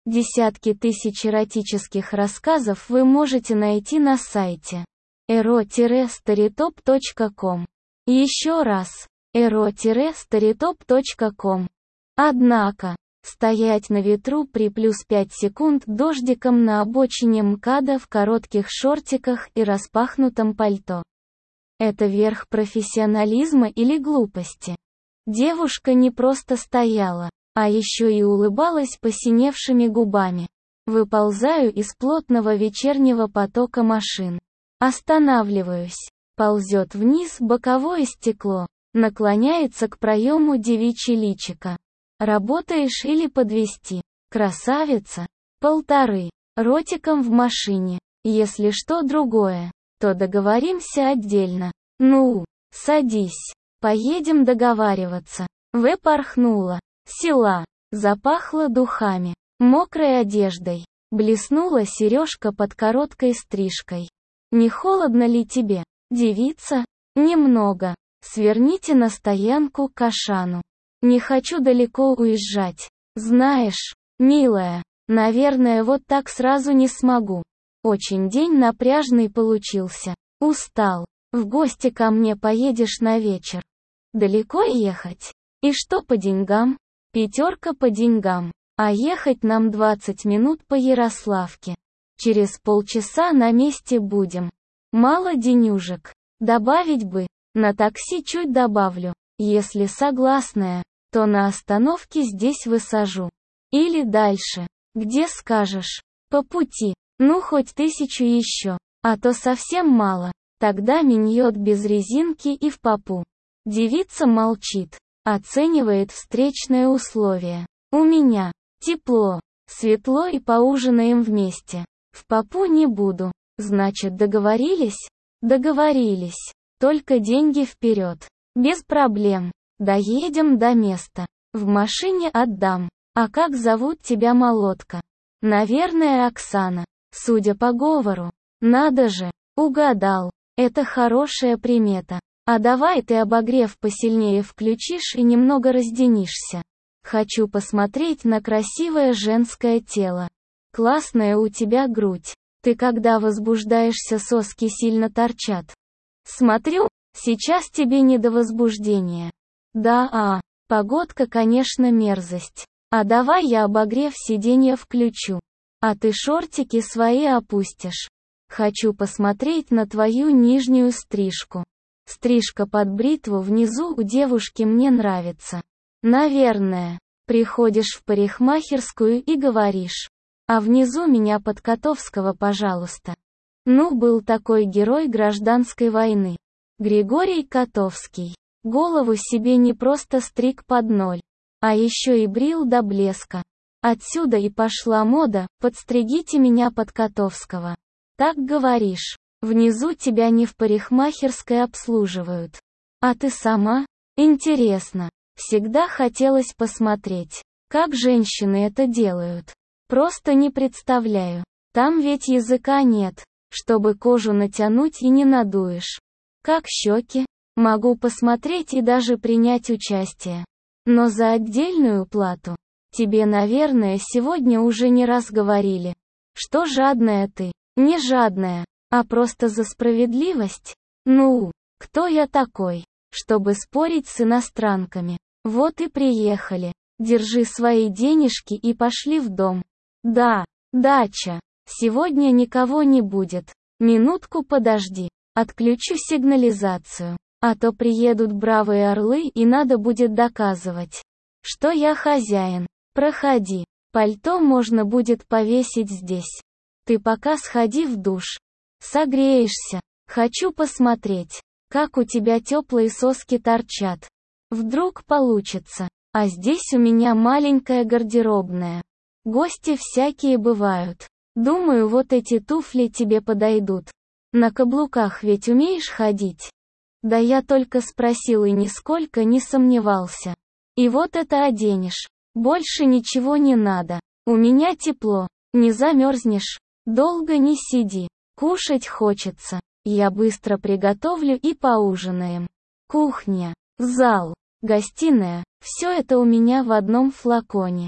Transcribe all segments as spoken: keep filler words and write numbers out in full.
Десятки тысяч эротических рассказов вы можете найти на сайте эро старитоп точка ком. Еще раз, эро старитоп точка ком. Однако, стоять на ветру при плюс пять секунд дождиком на обочине МКАДа в коротких шортиках и распахнутом пальто. Это верх профессионализма или глупости? Девушка не просто стояла, а еще и улыбалась посиневшими губами. Выползаю из плотного вечернего потока машин. Останавливаюсь. Ползет вниз боковое стекло. Наклоняется к проему девичье личико. Работаешь или подвезти? Красавица. Полторы. Ротиком в машине. Если что другое, то договоримся отдельно. Ну, садись. Поедем договариваться. В порхнула. Села. Запахло духами. Мокрой одеждой. Блеснула сережка под короткой стрижкой. Не холодно ли тебе, девица? Немного. Сверните на стоянку к Ашану. Не хочу далеко уезжать. Знаешь, милая, наверное, вот так сразу не смогу. Очень день напряжный получился. Устал. В гости ко мне поедешь на вечер. Далеко ехать? И что по деньгам? Пятерка по деньгам. А ехать нам двадцать минут по Ярославке. Через полчаса на месте будем. Мало денюжек. Добавить бы. На такси чуть добавлю. Если согласная, то на остановке здесь высажу. Или дальше. Где скажешь. По пути. Ну хоть тысячу еще. А то совсем мало. Тогда миньет без резинки и в попу. Девица молчит. Оценивает встречное условие. У меня. Тепло. Светло и поужинаем вместе. В попу не буду. Значит, договорились? Договорились. Только деньги вперед. Без проблем. Доедем до места. В машине отдам. А как зовут тебя, молодка? Наверное, Оксана. Судя по говору. Надо же. Угадал. Это хорошая примета. А давай ты обогрев посильнее включишь и немного разденишься. Хочу посмотреть на красивое женское тело. Классная у тебя грудь. Ты когда возбуждаешься, соски сильно торчат. Смотрю, сейчас тебе не до возбуждения. Да, а, погодка, конечно, мерзость. А давай я обогрев сиденья включу. А ты шортики свои опустишь. Хочу посмотреть на твою нижнюю стрижку. Стрижка под бритву внизу у девушки мне нравится. Наверное. Приходишь в парикмахерскую и говоришь. А внизу меня под Котовского, пожалуйста. Ну, был такой герой гражданской войны. Григорий Котовский. Голову себе не просто стриг под ноль, а еще и брил до блеска. Отсюда и пошла мода: подстригите меня под Котовского. Так говоришь. Внизу тебя не в парикмахерской обслуживают. А ты сама? Интересно. Всегда хотелось посмотреть, как женщины это делают. Просто не представляю. Там ведь языка нет, чтобы кожу натянуть и не надуешь. Как щеки? Могу посмотреть и даже принять участие. Но за отдельную плату. Тебе, наверное, сегодня уже не раз говорили, что жадная ты. Не жадная, а просто за справедливость. Ну, кто я такой, чтобы спорить с иностранками? Вот и приехали. Держи свои денежки и пошли в дом. Да, дача. Сегодня никого не будет. Минутку подожди. Отключу сигнализацию. А то приедут бравые орлы и надо будет доказывать, что я хозяин. Проходи. Пальто можно будет повесить здесь. Ты пока сходи в душ. Согреешься. Хочу посмотреть, как у тебя теплые соски торчат. Вдруг получится. А здесь у меня маленькая гардеробная. Гости всякие бывают. Думаю, вот эти туфли тебе подойдут. На каблуках ведь умеешь ходить? Да я только спросил и нисколько не сомневался. И вот это оденешь. Больше ничего не надо. У меня тепло. Не замерзнешь. Долго не сиди. Кушать хочется. Я быстро приготовлю и поужинаем. Кухня, зал, гостиная. Все это у меня в одном флаконе.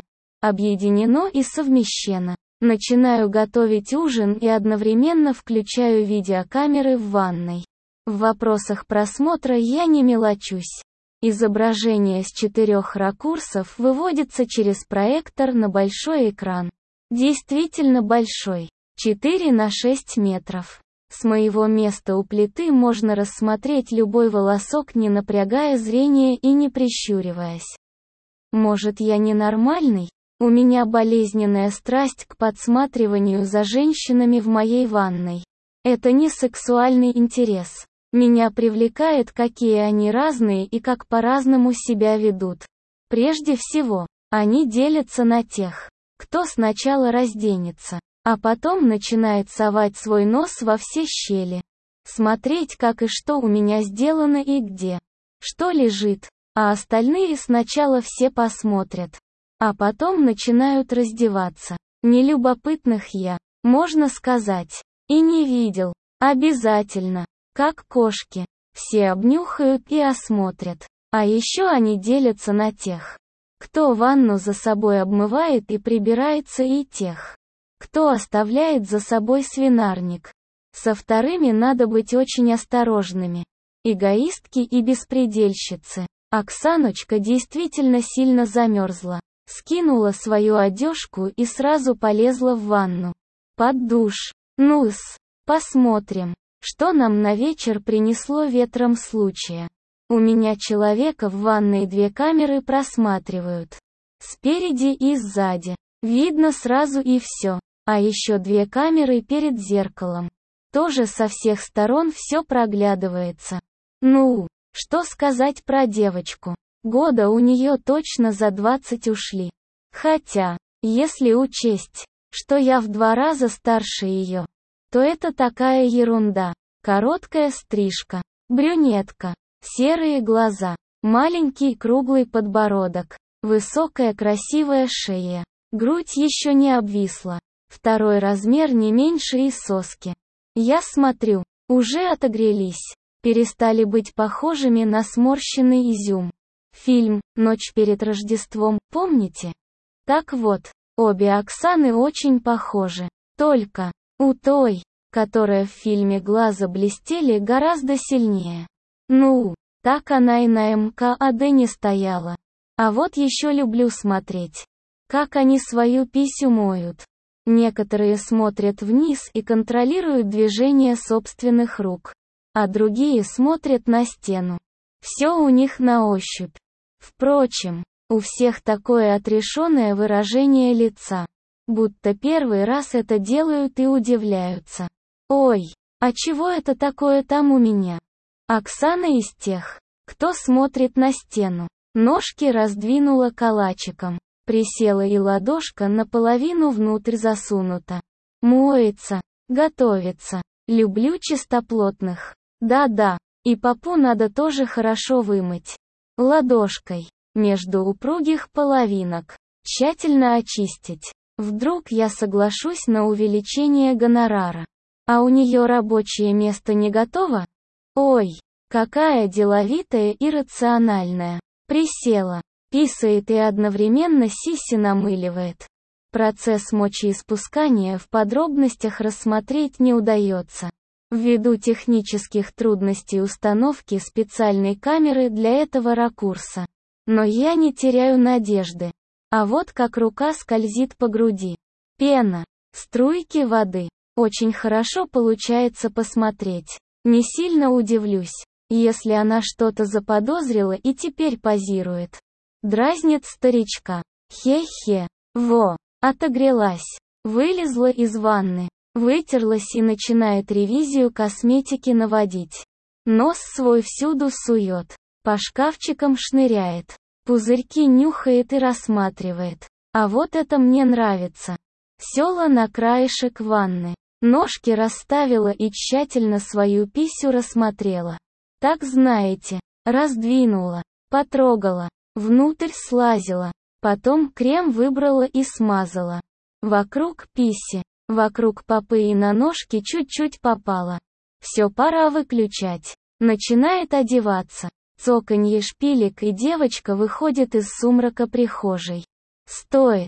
объединено и совмещено. Начинаю готовить ужин и одновременно включаю видеокамеры в ванной. В вопросах просмотра я не мелочусь. Изображение с четырех ракурсов выводится через проектор на большой экран. Действительно большой. четыре на шесть метров. С моего места у плиты можно рассмотреть любой волосок, не напрягая зрение и не прищуриваясь. Может, я ненормальный? У меня болезненная страсть к подсматриванию за женщинами в моей ванной. Это не сексуальный интерес. Меня привлекает, какие они разные и как по-разному себя ведут. Прежде всего, они делятся на тех, кто сначала разденется, а потом начинает совать свой нос во все щели. Смотреть, как и что у меня сделано и где. Что лежит, а остальные сначала все посмотрят. А потом начинают раздеваться. Нелюбопытных я, можно сказать, и не видел. Обязательно. Как кошки. Все обнюхают и осмотрят. А еще они делятся на тех, кто ванну за собой обмывает и прибирается, и тех, кто оставляет за собой свинарник. Со вторыми надо быть очень осторожными. Эгоистки и беспредельщицы. Оксаночка действительно сильно замерзла. Скинула свою одежку и сразу полезла в ванну. Под душ. Ну-с, посмотрим, что нам на вечер принесло ветром случая. У меня человека в ванной две камеры просматривают. Спереди и сзади. Видно сразу и все. А еще две камеры перед зеркалом. Тоже со всех сторон все проглядывается. Ну, что сказать про девочку? Года у нее точно за двадцать ушли. Хотя, если учесть, что я в два раза старше ее, то это такая ерунда. Короткая стрижка, брюнетка, серые глаза, маленький круглый подбородок, высокая красивая шея, грудь еще не обвисла, второй размер не меньше и соски. Я смотрю, уже отогрелись, перестали быть похожими на сморщенный изюм. Фильм «Ночь перед Рождеством», помните? Так вот, обе Оксаны очень похожи. Только, у той, которая в фильме глаза блестели гораздо сильнее. Ну, так она и на эм ка а дэ не стояла. А вот еще люблю смотреть, как они свою писю моют. Некоторые смотрят вниз и контролируют движение собственных рук, а другие смотрят на стену. Все у них на ощупь. Впрочем, у всех такое отрешенное выражение лица, будто первый раз это делают и удивляются. Ой, а чего это такое там у меня? Оксана из тех, кто смотрит на стену. Ножки раздвинула калачиком, присела и ладошка наполовину внутрь засунута. Моется, готовится. Люблю чистоплотных. Да-да, и попу надо тоже хорошо вымыть. Ладошкой, между упругих половинок, тщательно очистить. Вдруг я соглашусь на увеличение гонорара. А у нее рабочее место не готово? Ой, какая деловитая и рациональная. Присела, писает и одновременно сиси намыливает. Процесс мочеиспускания в подробностях рассмотреть не удается. Ввиду технических трудностей установки специальной камеры для этого ракурса. Но я не теряю надежды. А вот как рука скользит по груди. Пена, струйки воды. Очень хорошо получается посмотреть. Не сильно удивлюсь, если она что-то заподозрила и теперь позирует. Дразнит старичка. Хе-хе. Во, отогрелась. Вылезла из ванны. Вытерлась и начинает ревизию косметики наводить. Нос свой всюду сует. По шкафчикам шныряет. Пузырьки нюхает и рассматривает. А вот это мне нравится. Села на краешек ванны. Ножки расставила и тщательно свою писю рассмотрела. Так знаете, раздвинула, потрогала, внутрь слазила. Потом крем выбрала и смазала. Вокруг писи. Вокруг попы и на ножки чуть-чуть попало. Все, пора выключать. Начинает одеваться. Цоканье шпилек, и девочка выходит из сумрака прихожей. Стоит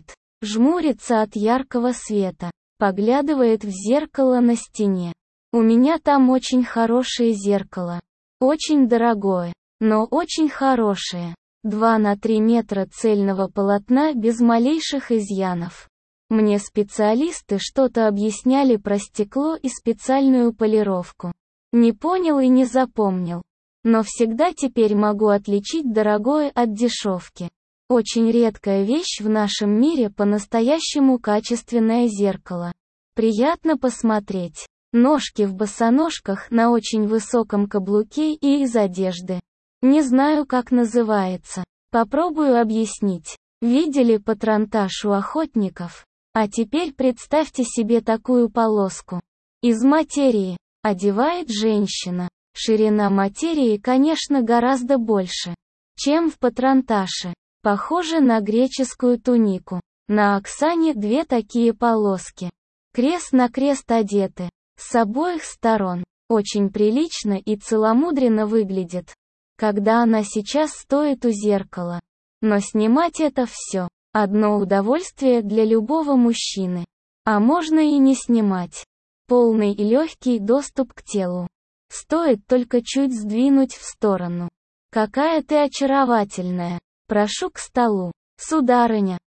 Жмурится от яркого света. Поглядывает в зеркало на стене. У меня там очень хорошее зеркало. Очень дорогое, но очень хорошее. два на три метра цельного полотна без малейших изъянов. Мне специалисты что-то объясняли про стекло и специальную полировку. Не понял и не запомнил. Но всегда теперь могу отличить дорогое от дешевки. Очень редкая вещь в нашем мире по-настоящему качественное зеркало. Приятно посмотреть. Ножки в босоножках на очень высоком каблуке и из одежды. Не знаю, как называется. Попробую объяснить. Видели патронтаж у охотников? А теперь представьте себе такую полоску. Из материи. Одевает женщина. Ширина материи, конечно, гораздо больше, чем в патронташе. Похоже на греческую тунику. На Оксане две такие полоски. Крест на крест одеты. С обоих сторон. Очень прилично и целомудренно выглядит. Когда она сейчас стоит у зеркала. Но снимать это все. Одно удовольствие для любого мужчины. А можно и не снимать. Полный и легкий доступ к телу. Стоит только чуть сдвинуть в сторону. Какая ты очаровательная. Прошу к столу. Сударыня.